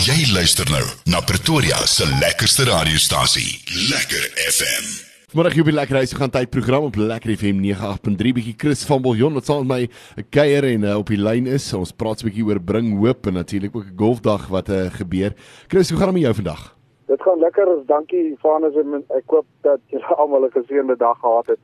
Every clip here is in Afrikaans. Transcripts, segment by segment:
Jy luister nou na Pretoria se lekkerste radiostasie, Lekker FM. Vanmiddag hier op die Lekker Huis gaan tydprogram op Lekker FM 98.3. Bietjie Chris van Biljon wat saam met my 'n kuier en op die lyn is. Ons praat 'n bietjie oor Bring Hoop en natuurlik ook 'n golfdag wat gebeur. Chris, hoe gaan dit met jou vandag? Dit gaan lekker, dankie Vanus, en ek hoop dat julle almal 'n geseënde dag gehad het.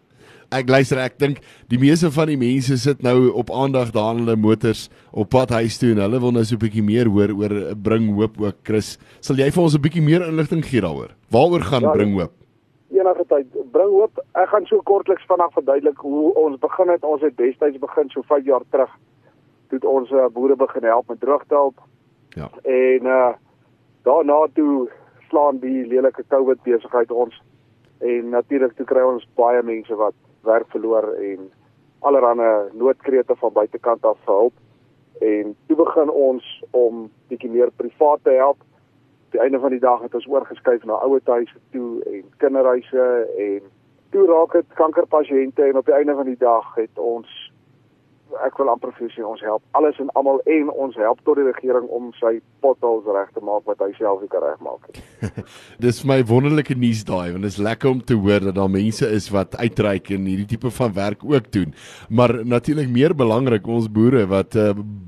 Ek dink die meeste van die mense sit nou op aandag daar in hulle motors op pad huis toe en hulle wil nou so 'n bietjie meer hoor oor Bring Hoop ook. Chris, sal jy vir ons 'n bietjie meer inligting gee daaroor? Waaroor gaan Bring Hoop? Enige tyd. Bring Hoop, ek gaan so kortliks vandag verduidelik hoe ons begin het. Ons het destyds begin so 5 jaar terug. Toe het ons boere begin help met droogtehulp. Ja. En daarna toe slaan die lelike COVID besigheid ons. En natuurlik toe kry ons baie mense wat werk verloor en allerlei noodkrete van buitekant af vir hulp. En toe begin ons om bietjie meer privaat te help. Op die einde van die dag het ons oorgeskuif na ouerhuise toe en kinderhuise en toe raak dit kankerpasiënte en op die einde van die dag het ons, ek wil amper sê, ons help alles en almal en ons help tot die regering om sy potholes reg te maak wat hy self nie kan regmaak nie. Dis vir my wonderlike nuus daai, want dit is lekker om te hoor dat daar mense is wat uitreik en hierdie tipe van werk ook doen. Maar natuurlik meer belangrik ons boere wat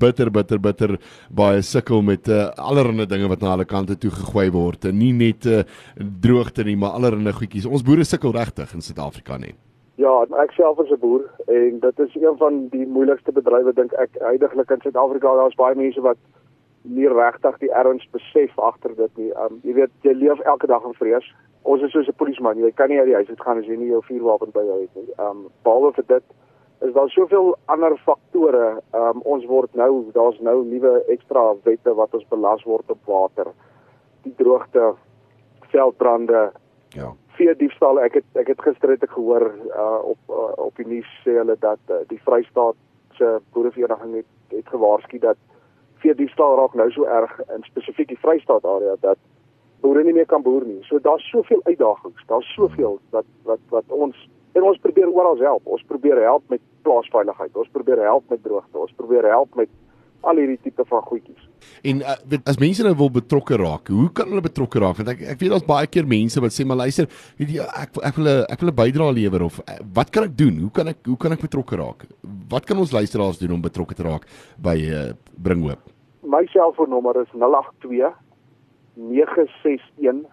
bitter baie sukkel met allerlei dinge wat na hulle kante toe gegooi word. En nie net droogte nie, maar allerlei goedjies. Ons boere sukkel regtig in Suid-Afrika nie. Ja, ek self is 'n boer en dit is een van die moeilikste bedrywe dink ek huidigelik in Suid-Afrika. Daar's baie mense wat nie regtig die erns besef agter dit nie. Jy weet, jy leef elke dag in vrees. Ons is soos 'n polisieman, jy kan nie uit die huis uit gaan as jy nie jou vuurwapen by jou het nie. Behalwe vir dit is daar soveel ander faktore. Daar's nou nuwe ekstra wette wat ons belas word op water. Die droogte, veldbrande, Ja. veediefstal. Ek het gister gehoor op die nuus sê hulle dat die Vrystaat se boerevereniging het gewaarsku dat veediefstal raak nou so erg in spesifiek die Vrystaat area dat boere nie meer kan boer nie. So daar's soveel uitdagings. Daar's soveel wat ons probeer oral help. Ons probeer help met plaasveiligheid. Ons probeer help met droogte. Ons probeer help met al hierdie tipe van goedjies. En as mense nou wil betrokke raak, hoe kan hulle betrokke raak? Want ek weet daar's baie keer mense wat sê maar luister, weet jy, ek wil 'n bydrae lewer of wat kan ek doen? Hoe kan ek betrokke raak? Wat kan ons luisteraars doen om betrokke te raak by Bring Hoop? My selfoonnommer is 082 961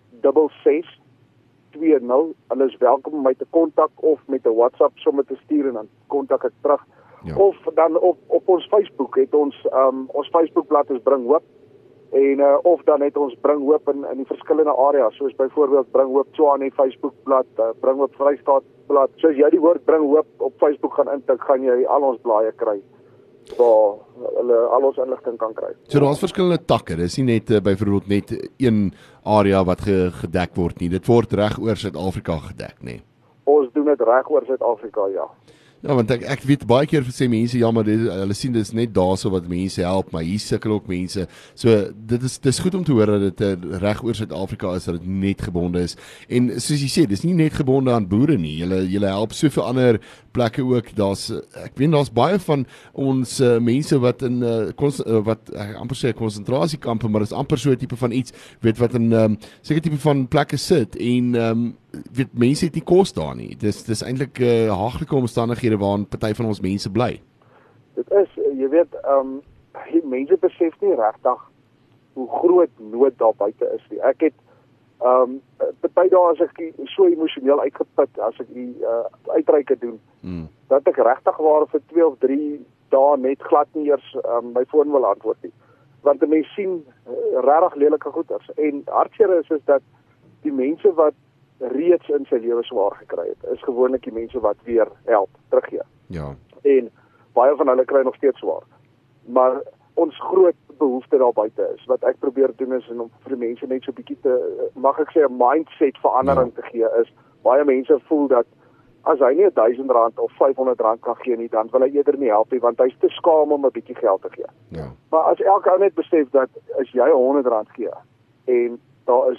6620. Hulle is welkom om my te kontak of met 'n WhatsApp sommer te stuur en dan kontak ek terug. Ja. Of dan op ons Facebook het ons Facebookblad is Bring Hoop en of dan het ons Bring Hoop in die verskillende areas soos byvoorbeeld Bring Hoop Tshwane Facebookblad, Bring Hoop Vrystaat blad. So as jy die woord Bring Hoop op Facebook gaan intik, gaan jy al ons blaaie kry waar hulle al ons inligting kan kry. So daar's verskillende takke. Dis nie net byvoorbeeld net een area wat gedek word nie. Dit word reg oor Suid-Afrika gedek, nê. Ons doen dit reg oor Suid-Afrika, ja. Ja, want ek weet baie keer sê mense ja, maar hulle sien dis net daarso wat mense help, maar hier sukkel ook mense. So dis goed om te hoor dat dit reg oor Suid-Afrika is, dat dit net gebonde is. En soos jy sê, dis nie net gebonde aan boere nie. Julle help soveel ander plekke ook. Ek weet daar's baie van ons mense wat in wat amper sê konsentrasiekampe, maar dis amper so 'n tipe van iets, weet wat in seker tipe van plekke sit en weet mense het nie kos daar nie. Dis eintlik haaglike omstandighede waarin party van ons mense bly. Dit is, jy weet, mense besef nie regtig hoe groot nood daar buite is nie. Ek het party dae as ek so emosioneel uitgeput as ek die uitreike doen, dat ek regtig waar vir 2 of 3 dae net glad nie eers my foon wil antwoord nie. Want die mense sien regtig lelike goeders. En hartseer is dat die mense wat reeds in sy lewe swaar gekry het, is gewoonlik die mense wat weer help, teruggee. Ja. En baie van hulle kry nog steeds swaar. Maar ons groot behoefte daar buite is, wat ek probeer doen is om vir die mense net so 'n bietjie mag ek sê 'n mindset verandering te gee, is baie mense voel dat as hy nie R1000 of R500 kan gee nie, dan wil hy eerder nie help nie, want hy's te skaam om 'n bietjie geld te gee. Ja. Maar as elke ou net besef dat as jy R100 gee en daar is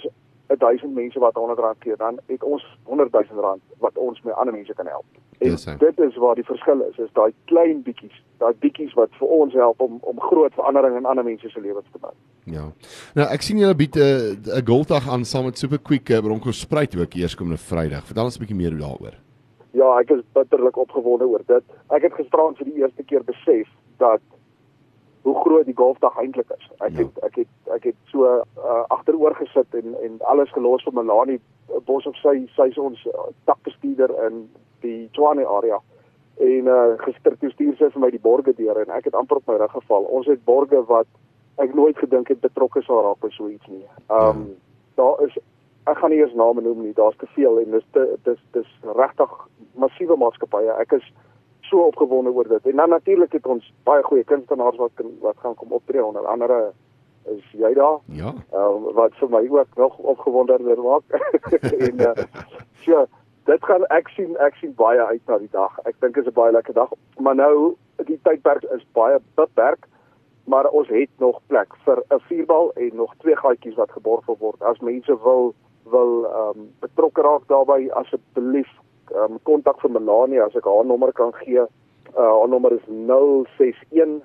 1000 mense wat R100 gee, dan het ons R100,000 wat ons met ander mense kan help. En dit is waar die verskil is daai klein bietjies wat vir ons help om groot verandering in ander mense se lewens te maak. Ja. Nou ek sien julle bied 'n golfdag aan saam met Super Quick Bronkhorstspruit ook eerskomende Vrydag. Vertel ons 'n bietjie meer daaroor. Ja, ek is bitterlik opgewonde oor dit. Ek het gisteraan vir die eerste keer besef dat hoe groot die golfdag eintlik is. Ek het so agteroor gesit en alles gelos vir Melanie Bos of sy's ons takbestuurder in die Tshwane area. En gister stuur sy vir my die borge deur en ek het amper op my rug geval. Ons het borge wat ek nooit gedink het betrokke sal raak by so iets nie. Daar is, ek gaan nie eers name noem nie, daar's te veel en dis regtig massiewe maatskappye. Ek is so opgewonde oor dit. En dan natuurlik het ons baie goeie kunstenaars wat gaan kom optree, onder andere is jy daar. Ja. Wat vir my ook nog opgewonderder maak. En so dit gaan ek sien baie uit na die dag. Ek dink is 'n baie lekker dag. Maar nou die tydperk is baie beperk, maar ons het nog plek vir 'n vuurbal en nog 2 gaatjies wat geborg word. As mense wil betrokke raak daarbey, asseblief kontak vir Melanie as ek haar nommer kan gee. Haar nommer is 061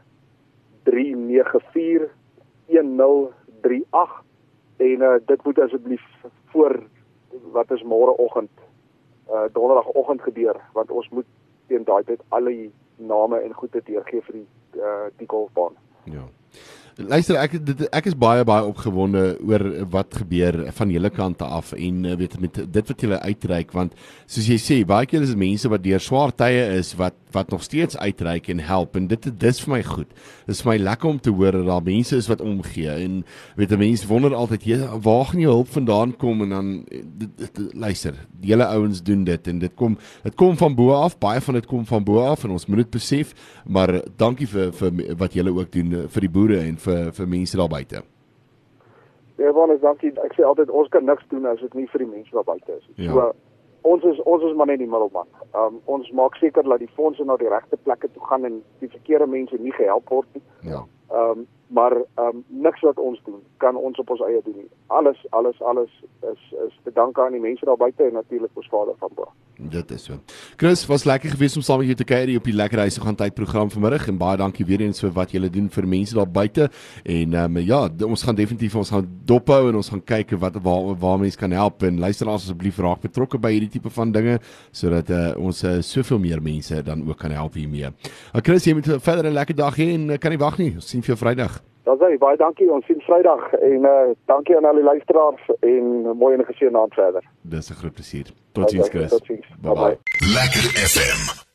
394 1038 en dit moet asseblief voor wat is môreoggend donderdagoggend gebeur, want ons moet teen daai tyd al die name en goede deurgee vir die golfbaan. Ja. Luister, ek is baie opgewonde oor wat gebeur van julle kante af en weet met dit wat julle uitreik, want soos jy sê, baie keer is dit mense wat deur swaar tye is wat nog steeds uitreik en help en dis vir my goed. Dit is vir my lekker om te hoor dat daar mense is wat omgee en weet mense wonder altyd waar gaan jou hulp vandaan kom en dan luister, die hele ouens doen dit en dit kom van bo af, baie van dit kom van bo af en ons moet dit besef, maar dankie vir wat julle ook doen vir die boere en vir mense daar buite. Ja, Wannes, dankie. Ek sê altyd ons kan niks doen as dit nie vir die mense daar buite is. Ja. So ons is maar net die middelman. Ons maak seker dat die fondse na die regte plekke toe gaan en die verkeerde mense nie gehelp word nie. Ja. Maar niks wat ons doen kan ons op ons eie doen nie. Alles is te danke aan die mense daar buite en natuurlik ons Vader van bo. Dit is so. Chris, was lekker geweest om saam met jou te kuier op die Lekker Huise gaan tyd program vanmiddag en baie dankie weer eens vir wat julle doen vir mense daar buite en ja, ons gaan definitief dophou en ons gaan kyk waar mense kan help en luisteraars asseblief raak betrokke by hierdie tipe van dinge sodat ons soveel meer mense dan ook kan help hiermee. Chris, jy moet verder 'n lekker dag hê en kan nie wag nie. Ons sien vir jou Vrydag. Daar's baie dankie. Ons sien Vrydag en dankie aan al die luisteraars en mooi en geseënde aand verder. Dis 'n groot plesier. Totsiens Chris. Totsiens. Bye bye. Lekker FM.